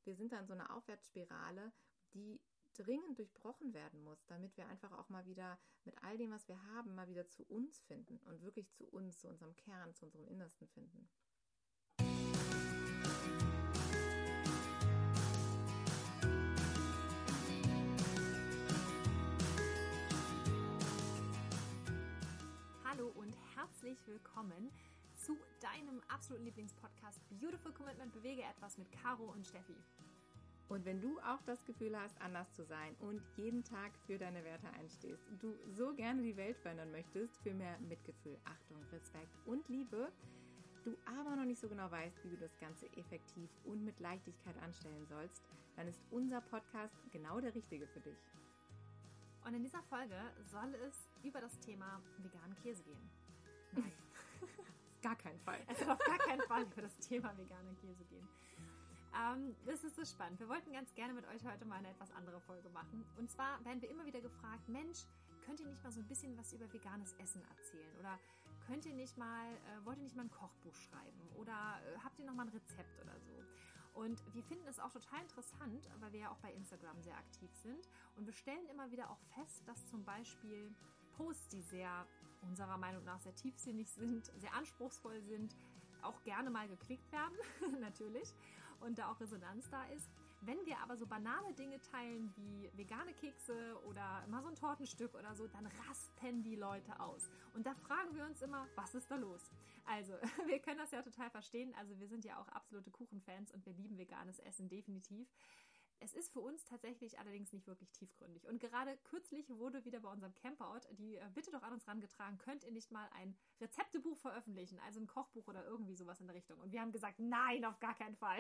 wir sind dann so eine Aufwärtsspirale, die dringend durchbrochen werden muss, damit wir einfach auch mal wieder mit all dem, was wir haben, mal wieder zu uns finden und wirklich zu uns, zu unserem Kern, zu unserem Innersten finden. Hallo und herzlich willkommen zu deinem absoluten Lieblingspodcast Beautiful Commitment, bewege etwas mit Caro und Steffi. Und wenn du auch das Gefühl hast, anders zu sein und jeden Tag für deine Werte einstehst, du so gerne die Welt verändern möchtest, für mehr Mitgefühl, Achtung, Respekt und Liebe, du aber noch nicht so genau weißt, wie du das Ganze effektiv und mit Leichtigkeit anstellen sollst, dann ist unser Podcast genau der richtige für dich. Und in dieser Folge soll es über das Thema veganen Käse gehen. Nein, Gar keinen Fall. es soll auf gar keinen Fall über das Thema veganer Käse gehen. Das ist so spannend. Wir wollten ganz gerne mit euch heute mal eine etwas andere Folge machen. Und zwar werden wir immer wieder gefragt, Mensch, könnt ihr nicht mal so ein bisschen was über veganes Essen erzählen? Oder wollt ihr nicht mal ein Kochbuch schreiben? Oder habt ihr noch mal ein Rezept oder so? Und wir finden es auch total interessant, weil wir ja auch bei Instagram sehr aktiv sind. Und wir stellen immer wieder auch fest, dass zum Beispiel Posts, die unserer Meinung nach sehr tiefsinnig sind, sehr anspruchsvoll sind, auch gerne mal geklickt werden, natürlich, und da auch Resonanz da ist. Wenn wir aber so banale Dinge teilen wie vegane Kekse oder mal so ein Tortenstück oder so, dann rasten die Leute aus. Und da fragen wir uns immer, was ist da los? Also, wir können das ja total verstehen. Also, wir sind ja auch absolute Kuchenfans und wir lieben veganes Essen definitiv. Es ist für uns tatsächlich allerdings nicht wirklich tiefgründig. Und gerade kürzlich wurde wieder bei unserem Campout die Bitte doch an uns herangetragen, könnt ihr nicht mal ein Rezeptebuch veröffentlichen, also ein Kochbuch oder irgendwie sowas in der Richtung. Und wir haben gesagt, nein, auf gar keinen Fall.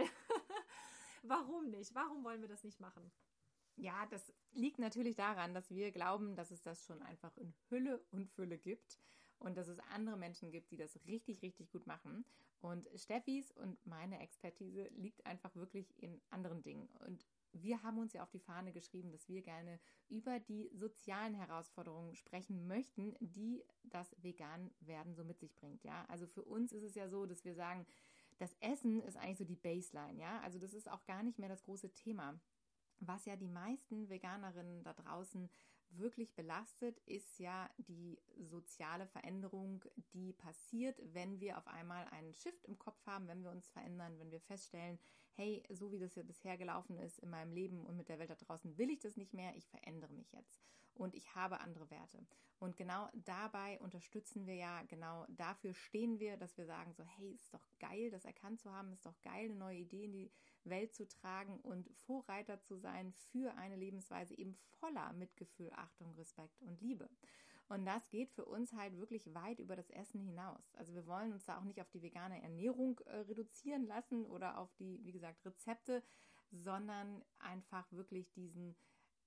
Warum nicht? Warum wollen wir das nicht machen? Ja, das liegt natürlich daran, dass wir glauben, dass es das schon einfach in Hülle und Fülle gibt und dass es andere Menschen gibt, die das richtig, richtig gut machen. Und Steffis und meine Expertise liegt einfach wirklich in anderen Dingen. Und wir haben uns ja auf die Fahne geschrieben, dass wir gerne über die sozialen Herausforderungen sprechen möchten, die das Vegan-Werden so mit sich bringt. Ja, also für uns ist es ja so, dass wir sagen, das Essen ist eigentlich so die Baseline. Ja, also das ist auch gar nicht mehr das große Thema. Was ja die meisten Veganerinnen da draußen wirklich belastet, ist ja die soziale Veränderung, die passiert, wenn wir auf einmal einen Shift im Kopf haben, wenn wir uns verändern, wenn wir feststellen, hey, so wie das ja bisher gelaufen ist in meinem Leben und mit der Welt da draußen, will ich das nicht mehr, ich verändere mich jetzt und ich habe andere Werte. Und genau dabei unterstützen wir ja, genau dafür stehen wir, dass wir sagen so, hey, ist doch geil, das erkannt zu haben, ist doch geil, eine neue Idee in die Welt zu tragen und Vorreiter zu sein für eine Lebensweise eben voller Mitgefühl, Achtung, Respekt und Liebe. Und das geht für uns halt wirklich weit über das Essen hinaus. Also wir wollen uns da auch nicht auf die vegane Ernährung reduzieren lassen oder auf die, wie gesagt, Rezepte, sondern einfach wirklich diesen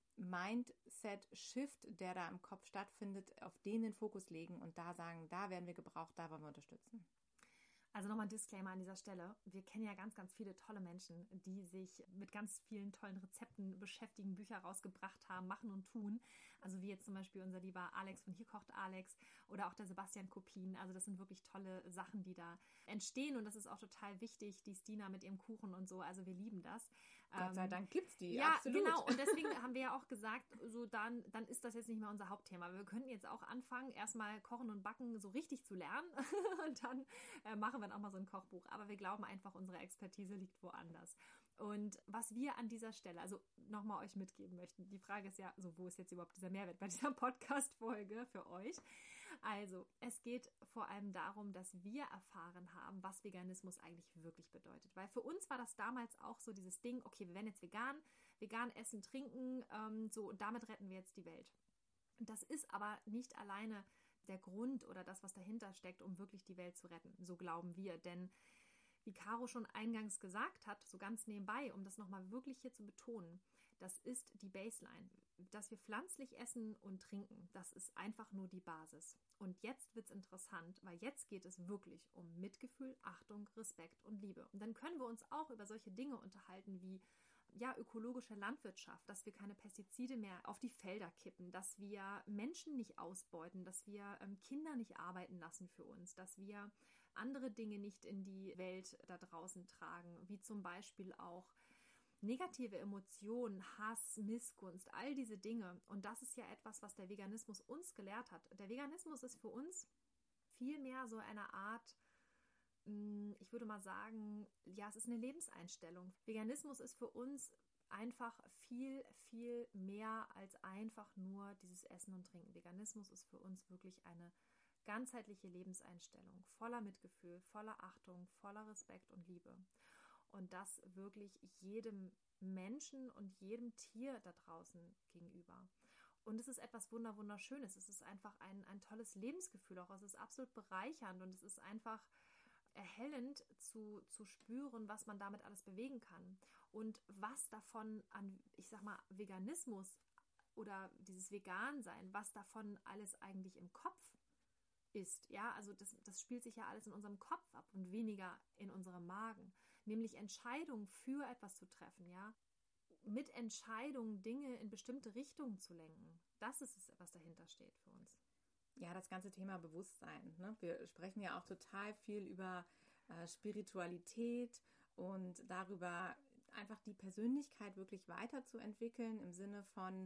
Mindset-Shift, der da im Kopf stattfindet, auf den Fokus legen und da sagen, da werden wir gebraucht, da wollen wir unterstützen. Also nochmal ein Disclaimer an dieser Stelle. Wir kennen ja ganz, ganz viele tolle Menschen, die sich mit ganz vielen tollen Rezepten beschäftigen, Bücher rausgebracht haben, machen und tun. Also wie jetzt zum Beispiel unser lieber Alex von Hier kocht Alex oder auch der Sebastian Kopin. Also das sind wirklich tolle Sachen, die da entstehen und das ist auch total wichtig. Die Stina mit ihrem Kuchen und so. Also wir lieben das. Gott sei Dank gibt's die, ja, absolut. Genau. Und deswegen haben wir ja auch gesagt, so dann ist das jetzt nicht mehr unser Hauptthema. Wir könnten jetzt auch anfangen, erstmal Kochen und Backen so richtig zu lernen und dann machen wir auch mal so ein Kochbuch. Aber wir glauben einfach, unsere Expertise liegt woanders. Und was wir an dieser Stelle, also nochmal euch mitgeben möchten, die Frage ist ja, so wo ist jetzt überhaupt dieser Mehrwert bei dieser Podcast-Folge für euch? Also, es geht vor allem darum, dass wir erfahren haben, was Veganismus eigentlich wirklich bedeutet. Weil für uns war das damals auch so dieses Ding, okay, wir werden jetzt vegan essen, trinken, so und damit retten wir jetzt die Welt. Das ist aber nicht alleine der Grund oder das, was dahinter steckt, um wirklich die Welt zu retten. So glauben wir. Denn wie Caro schon eingangs gesagt hat, so ganz nebenbei, um das nochmal wirklich hier zu betonen, das ist die Baseline. Dass wir pflanzlich essen und trinken, das ist einfach nur die Basis. Und jetzt wird es interessant, weil jetzt geht es wirklich um Mitgefühl, Achtung, Respekt und Liebe. Und dann können wir uns auch über solche Dinge unterhalten wie ökologische Landwirtschaft, dass wir keine Pestizide mehr auf die Felder kippen, dass wir Menschen nicht ausbeuten, dass wir Kinder nicht arbeiten lassen für uns, dass wir andere Dinge nicht in die Welt da draußen tragen, wie zum Beispiel auch negative Emotionen, Hass, Missgunst, all diese Dinge. Und das ist ja etwas, was der Veganismus uns gelehrt hat. Der Veganismus ist für uns vielmehr so eine Art, ich würde mal sagen, ja, es ist eine Lebenseinstellung. Veganismus ist für uns einfach viel, viel mehr als einfach nur dieses Essen und Trinken. Veganismus ist für uns wirklich eine ganzheitliche Lebenseinstellung, voller Mitgefühl, voller Achtung, voller Respekt und Liebe. Und das wirklich jedem Menschen und jedem Tier da draußen gegenüber. Und es ist etwas Wunderschönes. Es ist einfach ein tolles Lebensgefühl auch. Es ist absolut bereichernd und es ist einfach erhellend zu spüren, was man damit alles bewegen kann. Und was davon an, ich sag mal, Veganismus oder dieses Vegan-Sein, was davon alles eigentlich im Kopf ist. Ja, also das spielt sich ja alles in unserem Kopf ab und weniger in unserem Magen. Nämlich Entscheidungen für etwas zu treffen, ja. Mit Entscheidungen Dinge in bestimmte Richtungen zu lenken. Das ist es, was dahinter steht für uns. Ja, das ganze Thema Bewusstsein. Ne? Wir sprechen ja auch total viel über Spiritualität und darüber, einfach die Persönlichkeit wirklich weiterzuentwickeln im Sinne von,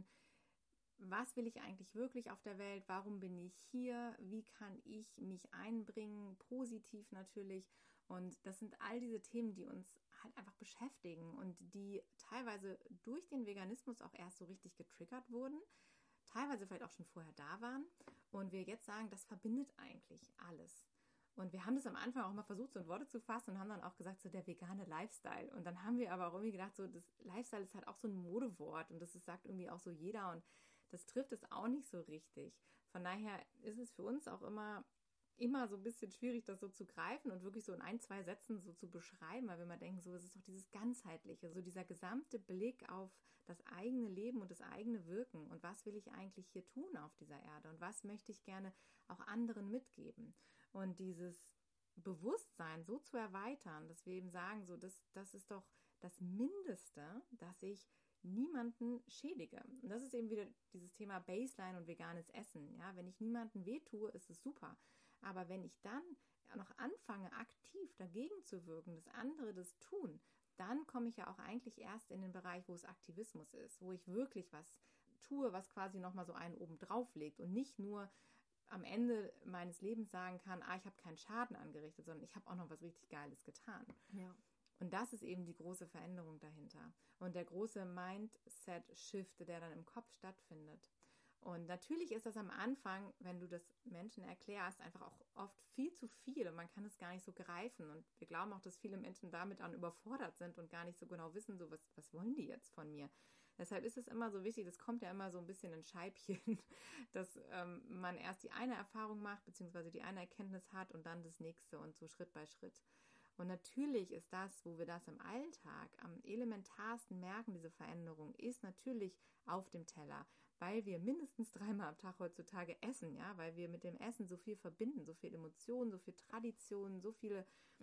was will ich eigentlich wirklich auf der Welt? Warum bin ich hier? Wie kann ich mich einbringen? Positiv natürlich. Und das sind all diese Themen, die uns halt einfach beschäftigen und die teilweise durch den Veganismus auch erst so richtig getriggert wurden, teilweise vielleicht auch schon vorher da waren und wir jetzt sagen, das verbindet eigentlich alles. Und wir haben das am Anfang auch mal versucht, so in Worte zu fassen und haben dann auch gesagt, so der vegane Lifestyle. Und dann haben wir aber auch irgendwie gedacht, so das Lifestyle ist halt auch so ein Modewort und das sagt irgendwie auch so jeder und das trifft es auch nicht so richtig. Von daher ist es für uns auch immer so ein bisschen schwierig, das so zu greifen und wirklich so in 1, 2 Sätzen so zu beschreiben, weil wir immer denken, so, es ist doch dieses Ganzheitliche, so dieser gesamte Blick auf das eigene Leben und das eigene Wirken und was will ich eigentlich hier tun auf dieser Erde und was möchte ich gerne auch anderen mitgeben. Und dieses Bewusstsein so zu erweitern, dass wir eben sagen, so, das ist doch das Mindeste, dass ich niemanden schädige. Und das ist eben wieder dieses Thema Baseline und veganes Essen. Ja, wenn ich niemanden wehtue, ist es super. Aber wenn ich dann noch anfange, aktiv dagegen zu wirken, dass andere das tun, dann komme ich ja auch eigentlich erst in den Bereich, wo es Aktivismus ist, wo ich wirklich was tue, was quasi nochmal so einen oben drauf legt und nicht nur am Ende meines Lebens sagen kann, ich habe keinen Schaden angerichtet, sondern ich habe auch noch was richtig Geiles getan. Ja. Und das ist eben die große Veränderung dahinter. Und der große Mindset-Shift, der dann im Kopf stattfindet. Und natürlich ist das am Anfang, wenn du das Menschen erklärst, einfach auch oft viel zu viel und man kann es gar nicht so greifen. Und wir glauben auch, dass viele Menschen damit dann überfordert sind und gar nicht so genau wissen, so was wollen die jetzt von mir. Deshalb ist es immer so wichtig, das kommt ja immer so ein bisschen in Scheibchen, dass man erst die eine Erfahrung macht, beziehungsweise die eine Erkenntnis hat und dann das nächste und so Schritt bei Schritt. Und natürlich ist das, wo wir das im Alltag am elementarsten merken, diese Veränderung, ist natürlich auf dem Teller, weil wir mindestens 3-mal am Tag heutzutage essen, ja, weil wir mit dem Essen so viel verbinden, so viel Emotionen, so viel Traditionen, so viele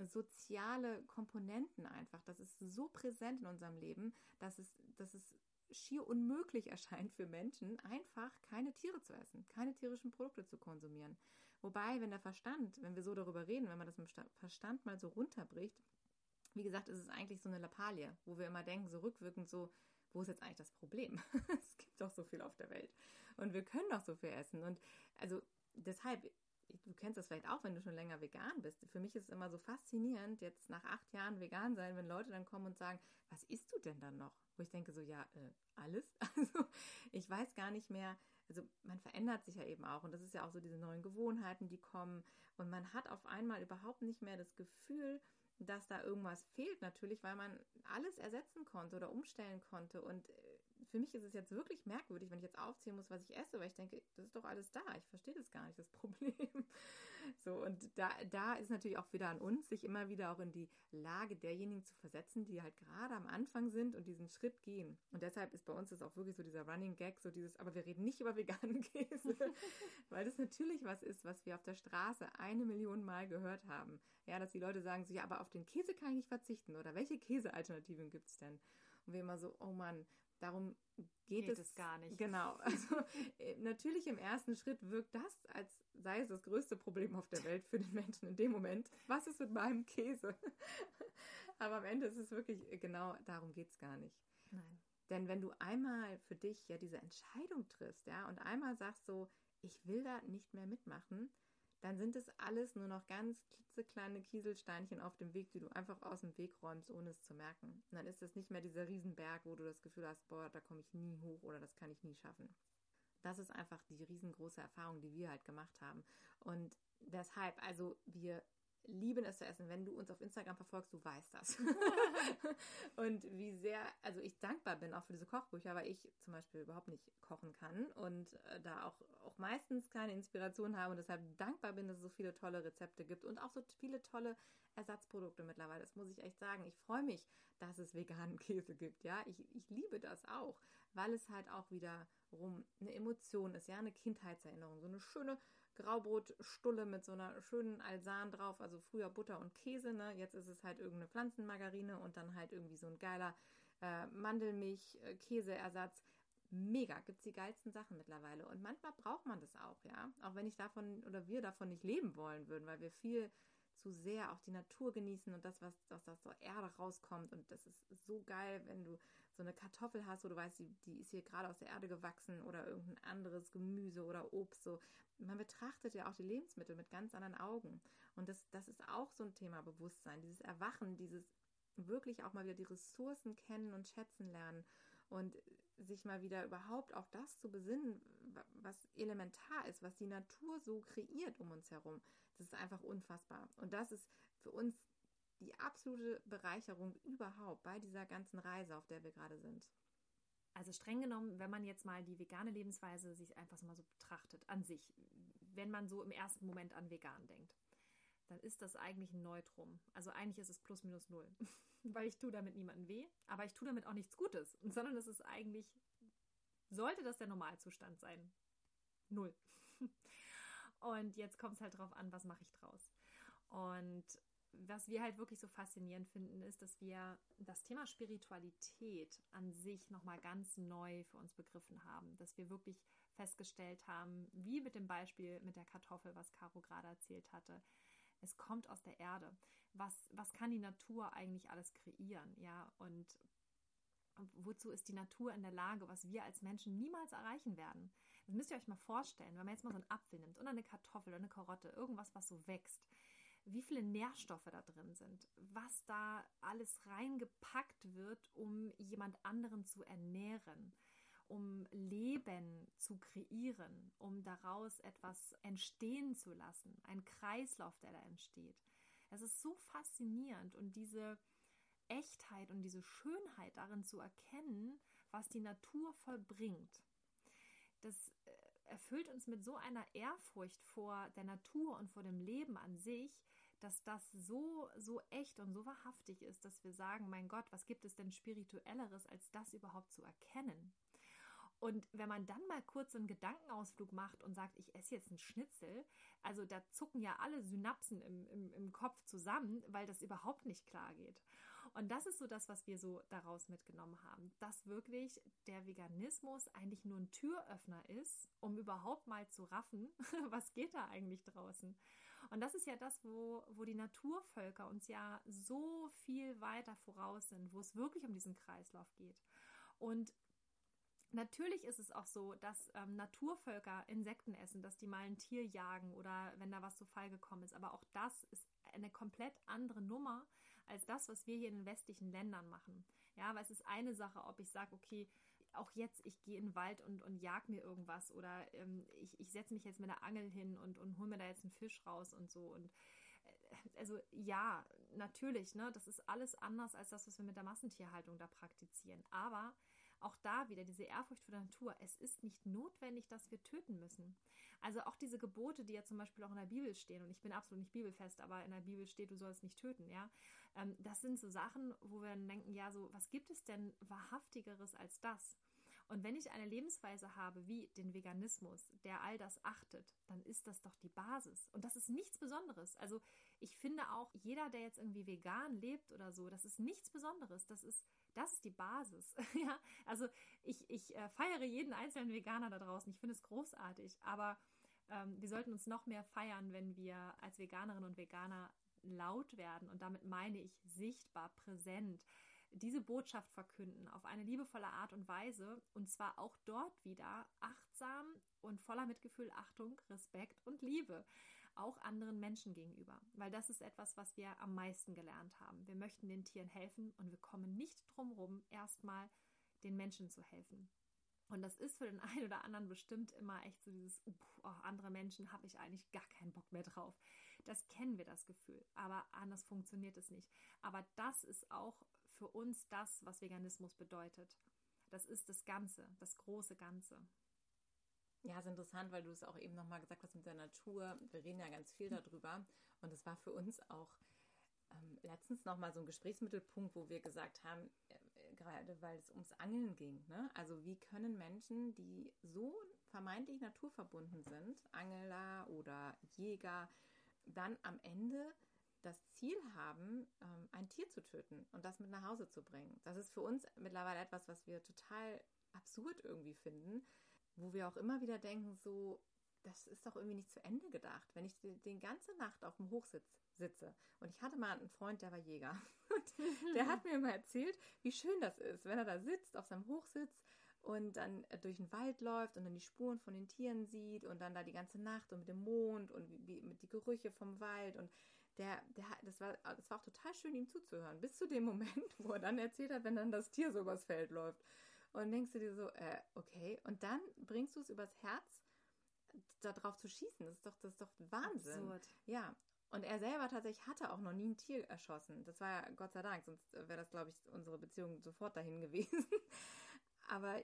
soziale Komponenten einfach. Das ist so präsent in unserem Leben, dass es schier unmöglich erscheint für Menschen, einfach keine Tiere zu essen, keine tierischen Produkte zu konsumieren. Wobei, wenn wir so darüber reden, wenn man das mit dem Verstand mal so runterbricht, wie gesagt, ist es eigentlich so eine Lappalie, wo wir immer denken, so rückwirkend so, wo ist jetzt eigentlich das Problem? Es gibt doch so viel auf der Welt und wir können doch so viel essen und also deshalb, du kennst das vielleicht auch, wenn du schon länger vegan bist. Für mich ist es immer so faszinierend, jetzt nach 8 Jahren vegan sein, wenn Leute dann kommen und sagen, was isst du denn dann noch? Wo ich denke so, ja, alles. Also ich weiß gar nicht mehr, also man verändert sich ja eben auch und das ist ja auch so diese neuen Gewohnheiten, die kommen und man hat auf einmal überhaupt nicht mehr das Gefühl, dass da irgendwas fehlt natürlich, weil man alles ersetzen konnte oder umstellen konnte und für mich ist es jetzt wirklich merkwürdig, wenn ich jetzt aufzählen muss, was ich esse, weil ich denke, das ist doch alles da. Ich verstehe das gar nicht, das Problem. So, und da ist natürlich auch wieder an uns, sich immer wieder auch in die Lage derjenigen zu versetzen, die halt gerade am Anfang sind und diesen Schritt gehen. Und deshalb ist bei uns das auch wirklich so dieser Running Gag, so dieses, aber wir reden nicht über veganen Käse, weil das natürlich was ist, was wir auf der Straße 1 Million Mal gehört haben. Ja, dass die Leute sagen so, ja, aber auf den Käse kann ich nicht verzichten oder welche Käsealternativen gibt es denn? Und wir immer so, oh Mann, darum geht es gar nicht. Genau. Also natürlich im ersten Schritt wirkt das, als sei es das größte Problem auf der Welt für den Menschen in dem Moment. Was ist mit meinem Käse? Aber am Ende ist es wirklich, genau darum geht es gar nicht. Nein. Denn wenn du einmal für dich ja diese Entscheidung triffst, ja, und einmal sagst so, ich will da nicht mehr mitmachen, dann sind es alles nur noch ganz klitzekleine Kieselsteinchen auf dem Weg, die du einfach aus dem Weg räumst, ohne es zu merken. Und dann ist das nicht mehr dieser Riesenberg, wo du das Gefühl hast, boah, da komme ich nie hoch oder das kann ich nie schaffen. Das ist einfach die riesengroße Erfahrung, die wir halt gemacht haben. Und deshalb, also wir lieben es zu essen. Wenn du uns auf Instagram verfolgst, du weißt das. Und wie sehr, also ich dankbar bin auch für diese Kochbücher, weil ich zum Beispiel überhaupt nicht kochen kann und da auch meistens keine Inspiration habe und deshalb dankbar bin, dass es so viele tolle Rezepte gibt und auch so viele tolle Ersatzprodukte mittlerweile. Das muss ich echt sagen. Ich freue mich, dass es veganen Käse gibt. Ja, ich liebe das auch, weil es halt auch wiederum eine Emotion ist, ja, eine Kindheitserinnerung, so eine schöne Graubrotstulle mit so einer schönen Alsan drauf, also früher Butter und Käse, ne? Jetzt ist es halt irgendeine Pflanzenmargarine und dann halt irgendwie so ein geiler Mandelmilch-Käseersatz. Mega, gibt's die geilsten Sachen mittlerweile. Und manchmal braucht man das auch, ja. Auch wenn ich davon oder wir davon nicht leben wollen würden, weil wir viel zu sehr auch die Natur genießen und das, was aus der Erde rauskommt. Und das ist so geil, wenn du so eine Kartoffel hast, wo du weißt, die ist hier gerade aus der Erde gewachsen oder irgendein anderes Gemüse oder Obst. So. Man betrachtet ja auch die Lebensmittel mit ganz anderen Augen. Und das ist auch so ein Thema Bewusstsein, dieses Erwachen, dieses wirklich auch mal wieder die Ressourcen kennen und schätzen lernen und sich mal wieder überhaupt auf das zu besinnen, was elementar ist, was die Natur so kreiert um uns herum. Das ist einfach unfassbar. Und das ist für uns die absolute Bereicherung überhaupt bei dieser ganzen Reise, auf der wir gerade sind. Also streng genommen, wenn man jetzt mal die vegane Lebensweise sich einfach so mal so betrachtet, an sich, wenn man so im ersten Moment an vegan denkt, dann ist das eigentlich ein Neutrum. Also eigentlich ist es plus minus null, weil ich tue damit niemandem weh, aber ich tue damit auch nichts Gutes, sondern es ist eigentlich, sollte das der Normalzustand sein. Null. Und jetzt kommt es halt drauf an, was mache ich draus. Und was wir halt wirklich so faszinierend finden, ist, dass wir das Thema Spiritualität an sich nochmal ganz neu für uns begriffen haben. Dass wir wirklich festgestellt haben, wie mit dem Beispiel mit der Kartoffel, was Caro gerade erzählt hatte. Es kommt aus der Erde. Was kann die Natur eigentlich alles kreieren? Ja, und wozu ist die Natur in der Lage, was wir als Menschen niemals erreichen werden? Das müsst ihr euch mal vorstellen, wenn man jetzt mal so einen Apfel nimmt oder eine Kartoffel oder eine Karotte, irgendwas, was so wächst, wie viele Nährstoffe da drin sind, was da alles reingepackt wird, um jemand anderen zu ernähren, um Leben zu kreieren, um daraus etwas entstehen zu lassen, ein Kreislauf, der da entsteht. Es ist so faszinierend und diese Echtheit und diese Schönheit darin zu erkennen, was die Natur vollbringt. Das erfüllt uns mit so einer Ehrfurcht vor der Natur und vor dem Leben an sich, dass das so echt und so wahrhaftig ist, dass wir sagen, mein Gott, was gibt es denn Spirituelleres, als das überhaupt zu erkennen? Und wenn man dann mal kurz einen Gedankenausflug macht und sagt, ich esse jetzt einen Schnitzel, also da zucken ja alle Synapsen im Kopf zusammen, weil das überhaupt nicht klar geht. Und das ist so das, was wir so daraus mitgenommen haben, dass wirklich der Veganismus eigentlich nur ein Türöffner ist, um überhaupt mal zu raffen, was geht da eigentlich draußen. Und das ist ja das, wo die Naturvölker uns ja so viel weiter voraus sind, wo es wirklich um diesen Kreislauf geht. Und natürlich ist es auch so, dass Naturvölker Insekten essen, dass die mal ein Tier jagen oder wenn da was zu Fall gekommen ist. Aber auch das ist eine komplett andere Nummer als das, was wir hier in den westlichen Ländern machen. Ja, weil es ist eine Sache, ob ich sage, okay, auch jetzt, ich gehe in den Wald und jag mir irgendwas oder ich setze mich jetzt mit der Angel hin und hole mir da jetzt einen Fisch raus und so. Und also ja, natürlich, ne, das ist alles anders als das, was wir mit der Massentierhaltung da praktizieren. Aber auch da wieder diese Ehrfurcht vor der Natur. Es ist nicht notwendig, dass wir töten müssen. Also auch diese Gebote, die ja zum Beispiel auch in der Bibel stehen, und ich bin absolut nicht bibelfest, aber in der Bibel steht, du sollst nicht töten, ja. Das sind so Sachen, wo wir dann denken, ja, so, was gibt es denn Wahrhaftigeres als das? Und wenn ich eine Lebensweise habe wie den Veganismus, der all das achtet, dann ist das doch die Basis. Und das ist nichts Besonderes. Also ich finde auch, jeder, der jetzt irgendwie vegan lebt oder so, das ist nichts Besonderes. Das ist die Basis. Ja, also ich feiere jeden einzelnen Veganer da draußen. Ich finde es großartig. Aber wir sollten uns noch mehr feiern, wenn wir als Veganerinnen und Veganer laut werden, und damit meine ich sichtbar, präsent, diese Botschaft verkünden auf eine liebevolle Art und Weise, und zwar auch dort wieder achtsam und voller Mitgefühl, Achtung, Respekt und Liebe, auch anderen Menschen gegenüber. Weil das ist etwas, was wir am meisten gelernt haben. Wir möchten den Tieren helfen und wir kommen nicht drum rum, erstmal den Menschen zu helfen. Und das ist für den einen oder anderen bestimmt immer echt so dieses, andere Menschen habe ich eigentlich gar keinen Bock mehr drauf. Das kennen wir, das Gefühl, aber anders funktioniert es nicht. Aber das ist auch für uns das, was Veganismus bedeutet. Das ist das Ganze, das große Ganze. Ja, ist interessant, weil du es auch eben nochmal gesagt hast mit der Natur. Wir reden ja ganz viel darüber und es war für uns auch letztens nochmal so ein Gesprächsmittelpunkt, wo wir gesagt haben, gerade weil es ums Angeln ging, ne? Also wie können Menschen, die so vermeintlich naturverbunden sind, Angler oder Jäger, dann am Ende das Ziel haben, ein Tier zu töten und das mit nach Hause zu bringen. Das ist für uns mittlerweile etwas, was wir total absurd irgendwie finden, wo wir auch immer wieder denken, so, das ist doch irgendwie nicht zu Ende gedacht. Wenn ich die ganze Nacht auf dem Hochsitz sitze und ich hatte mal einen Freund, der war Jäger und der hat mir immer erzählt, wie schön das ist, wenn er da sitzt auf seinem Hochsitz und dann durch den Wald läuft und dann die Spuren von den Tieren sieht und dann da die ganze Nacht und mit dem Mond und wie mit die Gerüche vom Wald und das war auch total schön, ihm zuzuhören, bis zu dem Moment, wo er dann erzählt hat, wenn dann das Tier so übers Feld läuft. Und denkst du dir so, okay. Und dann bringst du es übers Herz, da drauf zu schießen. Das ist doch Wahnsinn. Absurd. Ja. Und er selber tatsächlich hatte auch noch nie ein Tier erschossen. Das war ja Gott sei Dank, sonst wäre das, glaube ich, unsere Beziehung sofort dahin gewesen. Aber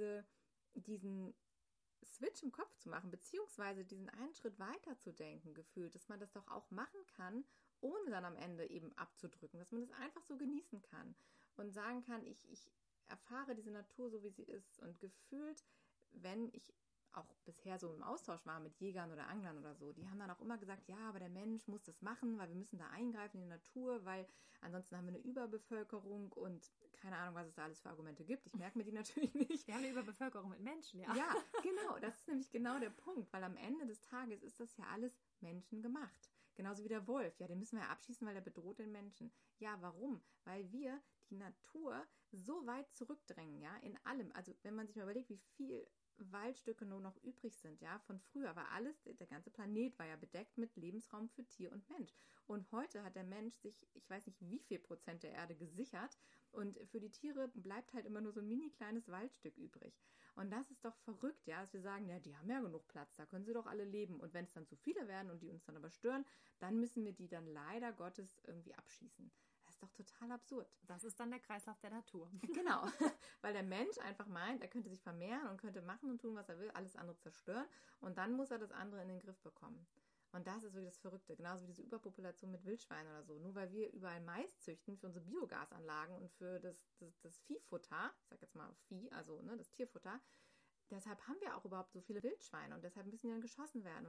diesen Switch im Kopf zu machen, beziehungsweise diesen einen Schritt weiter zu denken, gefühlt, dass man das doch auch machen kann, ohne dann am Ende eben abzudrücken, dass man das einfach so genießen kann und sagen kann, ich erfahre diese Natur so, wie sie ist und gefühlt, wenn ich auch bisher so im Austausch war mit Jägern oder Anglern oder so, die haben dann auch immer gesagt, ja, aber der Mensch muss das machen, weil wir müssen da eingreifen in die Natur, weil ansonsten haben wir eine Überbevölkerung und keine Ahnung, was es da alles für Argumente gibt. Ich merke mir die natürlich nicht. Wir haben eine Überbevölkerung mit Menschen, ja. Ja, genau, das ist nämlich genau der Punkt, weil am Ende des Tages ist das ja alles menschengemacht. Genauso wie der Wolf, ja, den müssen wir ja abschießen, weil der bedroht den Menschen. Ja, warum? Weil wir die Natur so weit zurückdrängen, ja, in allem. Also wenn man sich mal überlegt, wie viel Waldstücke nur noch übrig sind, ja, von früher war alles, der ganze Planet war ja bedeckt mit Lebensraum für Tier und Mensch. Und heute hat der Mensch sich, ich weiß nicht wie viel Prozent der Erde gesichert und für die Tiere bleibt halt immer nur so ein mini kleines Waldstück übrig. Und das ist doch verrückt, ja, dass wir sagen, ja, die haben ja genug Platz, da können sie doch alle leben. Und wenn es dann zu viele werden und die uns dann aber stören, dann müssen wir die dann leider Gottes irgendwie abschießen. Das ist doch total absurd. Das ist dann der Kreislauf der Natur. Genau, weil der Mensch einfach meint, er könnte sich vermehren und könnte machen und tun, was er will, alles andere zerstören und dann muss er das andere in den Griff bekommen. Und das ist wirklich das Verrückte, genauso wie diese Überpopulation mit Wildschweinen oder so. Nur weil wir überall Mais züchten für unsere Biogasanlagen und für das Viehfutter, ich sag jetzt mal Vieh, also ne, das Tierfutter, deshalb haben wir auch überhaupt so viele Wildschweine und deshalb müssen die dann geschossen werden.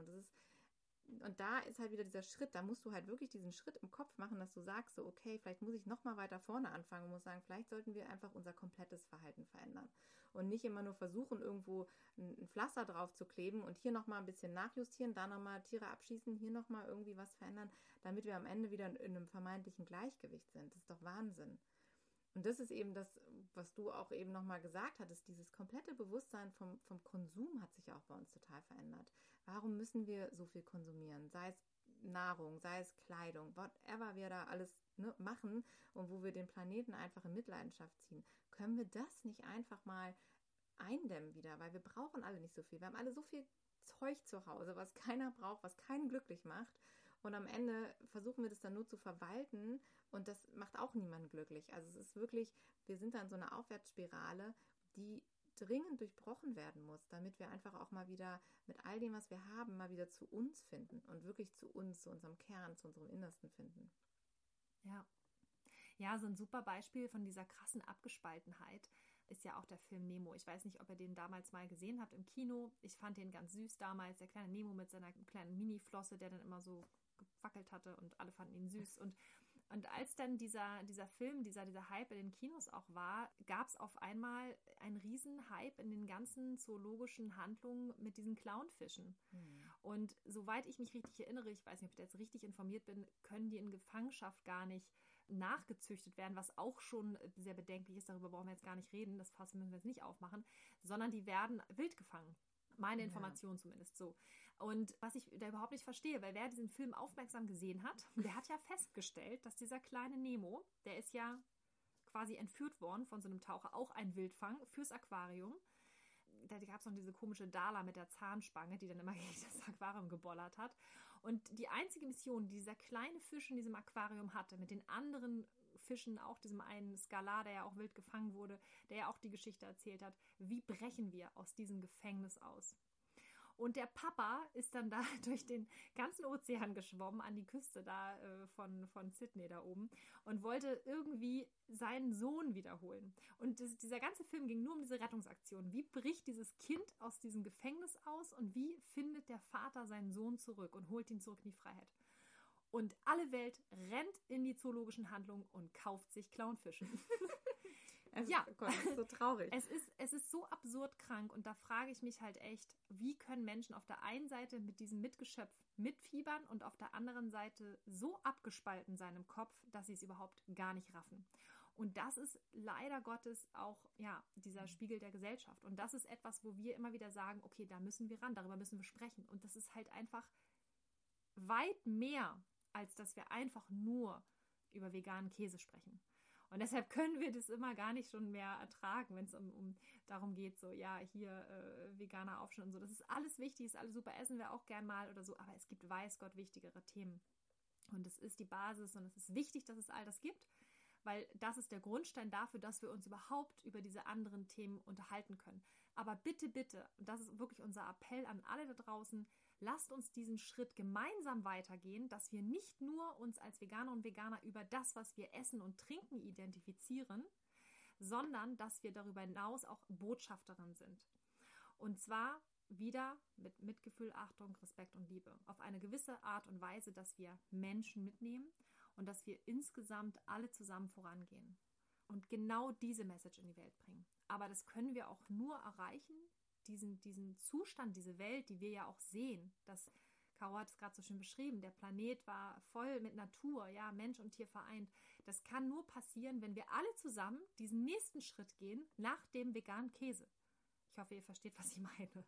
Und da ist halt wieder dieser Schritt, da musst du halt wirklich diesen Schritt im Kopf machen, dass du sagst, so okay, vielleicht muss ich nochmal weiter vorne anfangen und muss sagen, vielleicht sollten wir einfach unser komplettes Verhalten verändern. Und nicht immer nur versuchen, irgendwo ein Pflaster drauf zu kleben und hier nochmal ein bisschen nachjustieren, da nochmal Tiere abschießen, hier nochmal irgendwie was verändern, damit wir am Ende wieder in einem vermeintlichen Gleichgewicht sind. Das ist doch Wahnsinn. Und das ist eben das, was du auch eben nochmal gesagt hattest, dieses komplette Bewusstsein vom Konsum hat sich auch bei uns total verändert. Warum müssen wir so viel konsumieren? Sei es Nahrung, sei es Kleidung, whatever wir da alles machen und wo wir den Planeten einfach in Mitleidenschaft ziehen. Können wir das nicht einfach mal eindämmen wieder? Weil wir brauchen alle nicht so viel. Wir haben alle so viel Zeug zu Hause, was keiner braucht, was keinen glücklich macht. Und am Ende versuchen wir das dann nur zu verwalten und das macht auch niemanden glücklich. Also es ist wirklich, wir sind da in so einer Aufwärtsspirale, die dringend durchbrochen werden muss, damit wir einfach auch mal wieder mit all dem, was wir haben, mal wieder zu uns finden und wirklich zu uns, zu unserem Kern, zu unserem Innersten finden. Ja. Ja, so ein super Beispiel von dieser krassen Abgespaltenheit ist ja auch der Film Nemo. Ich weiß nicht, ob ihr den damals mal gesehen habt im Kino. Ich fand den ganz süß damals, der kleine Nemo mit seiner kleinen Mini-Flosse, der dann immer so gewackelt hatte und alle fanden ihn süß. Und Und als dann dieser Film, dieser Hype in den Kinos auch war, gab es auf einmal einen riesen Hype in den ganzen zoologischen Handlungen mit diesen Clownfischen. Und soweit ich mich richtig erinnere, ich weiß nicht, ob ich da jetzt richtig informiert bin, können die in Gefangenschaft gar nicht nachgezüchtet werden, was auch schon sehr bedenklich ist. Darüber brauchen wir jetzt gar nicht reden, das Fass müssen wir jetzt nicht aufmachen, sondern die werden wild gefangen. Meine Information zumindest so. Und was ich da überhaupt nicht verstehe, weil wer diesen Film aufmerksam gesehen hat, der hat ja festgestellt, dass dieser kleine Nemo, der ist ja quasi entführt worden von so einem Taucher, auch ein Wildfang fürs Aquarium. Da gab es noch diese komische Dala mit der Zahnspange, die dann immer gegen das Aquarium gebollert hat. Und die einzige Mission, die dieser kleine Fisch in diesem Aquarium hatte, mit den anderen Fischen, auch diesem einen Skalar, der ja auch wild gefangen wurde, der ja auch die Geschichte erzählt hat, wie brechen wir aus diesem Gefängnis aus? Und der Papa ist dann da durch den ganzen Ozean geschwommen an die Küste da von Sydney da oben und wollte irgendwie seinen Sohn wiederholen. Und dieser ganze Film ging nur um diese Rettungsaktion. Wie bricht dieses Kind aus diesem Gefängnis aus und wie findet der Vater seinen Sohn zurück und holt ihn zurück in die Freiheit? Und alle Welt rennt in die zoologischen Handlungen und kauft sich Clownfische. Ja, das ist so traurig. Es ist so absurd krank und da frage ich mich halt echt, wie können Menschen auf der einen Seite mit diesem Mitgeschöpf mitfiebern und auf der anderen Seite so abgespalten sein im Kopf, dass sie es überhaupt gar nicht raffen. Und das ist leider Gottes auch dieser Spiegel der Gesellschaft. Und das ist etwas, wo wir immer wieder sagen, okay, da müssen wir ran, darüber müssen wir sprechen. Und das ist halt einfach weit mehr, als dass wir einfach nur über veganen Käse sprechen. Und deshalb können wir das immer gar nicht schon mehr ertragen, wenn es um darum geht, so, ja, hier veganer Aufschnitt und so. Das ist alles wichtig, ist alles super, essen wir auch gern mal oder so, aber es gibt, weiß Gott, wichtigere Themen. Und es ist die Basis und es ist wichtig, dass es all das gibt, weil das ist der Grundstein dafür, dass wir uns überhaupt über diese anderen Themen unterhalten können. Aber bitte, bitte, und das ist wirklich unser Appell an alle da draußen, lasst uns diesen Schritt gemeinsam weitergehen, dass wir nicht nur uns als Veganer und Veganer über das, was wir essen und trinken, identifizieren, sondern dass wir darüber hinaus auch Botschafterin sind. Und zwar wieder mit Mitgefühl, Achtung, Respekt und Liebe. Auf eine gewisse Art und Weise, dass wir Menschen mitnehmen und dass wir insgesamt alle zusammen vorangehen. Und genau diese Message in die Welt bringen. Aber das können wir auch nur erreichen, diesen Zustand, diese Welt, die wir ja auch sehen, das Caro hat es gerade so schön beschrieben, der Planet war voll mit Natur, ja, Mensch und Tier vereint. Das kann nur passieren, wenn wir alle zusammen diesen nächsten Schritt gehen nach dem veganen Käse. Ich hoffe, ihr versteht, was ich meine.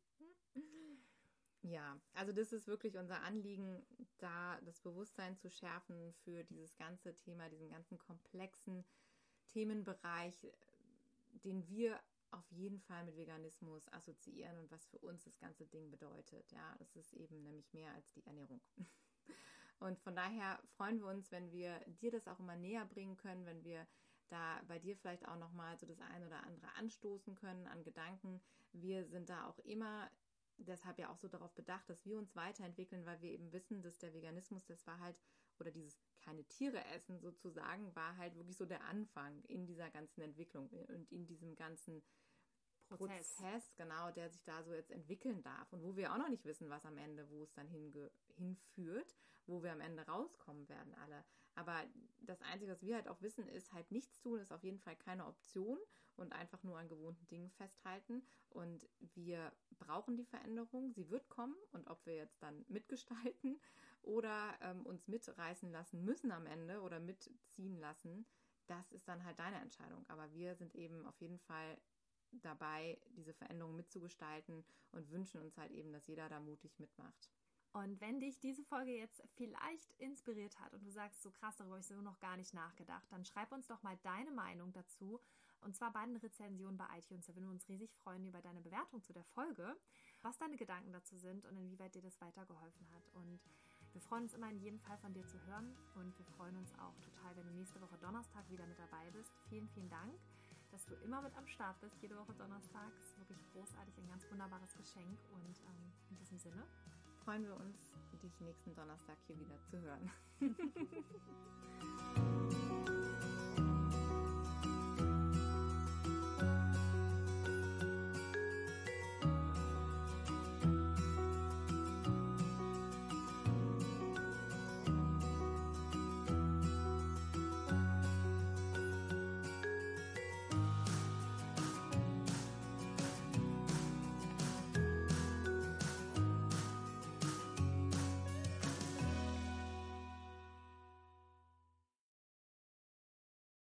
Ja, also das ist wirklich unser Anliegen, da das Bewusstsein zu schärfen für dieses ganze Thema, diesen ganzen komplexen Themenbereich, den wir auf jeden Fall mit Veganismus assoziieren und was für uns das ganze Ding bedeutet. Ja, das ist eben nämlich mehr als die Ernährung. Und von daher freuen wir uns, wenn wir dir das auch immer näher bringen können, wenn wir da bei dir vielleicht auch nochmal so das ein oder andere anstoßen können an Gedanken. Wir sind da auch immer deshalb ja auch so darauf bedacht, dass wir uns weiterentwickeln, weil wir eben wissen, dass der Veganismus, das war halt, oder dieses keine Tiere essen sozusagen, war halt wirklich so der Anfang in dieser ganzen Entwicklung und in diesem ganzen Prozess, genau, der sich da so jetzt entwickeln darf und wo wir auch noch nicht wissen, was am Ende, wo es dann hinführt, wo wir am Ende rauskommen werden alle. Aber das Einzige, was wir halt auch wissen, ist halt nichts tun, ist auf jeden Fall keine Option und einfach nur an gewohnten Dingen festhalten. Und wir brauchen die Veränderung, sie wird kommen und ob wir jetzt dann mitgestalten oder uns mitreißen lassen müssen am Ende oder mitziehen lassen, das ist dann halt deine Entscheidung. Aber wir sind eben auf jeden Fall dabei, diese Veränderung mitzugestalten und wünschen uns halt eben, dass jeder da mutig mitmacht. Und wenn dich diese Folge jetzt vielleicht inspiriert hat und du sagst, so krass, darüber habe ich so noch gar nicht nachgedacht, dann schreib uns doch mal deine Meinung dazu. Und zwar bei den Rezensionen bei iTunes. Da würden wir uns riesig freuen über deine Bewertung zu der Folge, was deine Gedanken dazu sind und inwieweit dir das weitergeholfen hat. Und wir freuen uns immer in jedem Fall von dir zu hören und wir freuen uns auch total, wenn du nächste Woche Donnerstag wieder mit dabei bist. Vielen, vielen Dank, dass du immer mit am Start bist, jede Woche Donnerstag. Das ist wirklich großartig, ein ganz wunderbares Geschenk und in diesem Sinne freuen wir uns, dich nächsten Donnerstag hier wieder zu hören.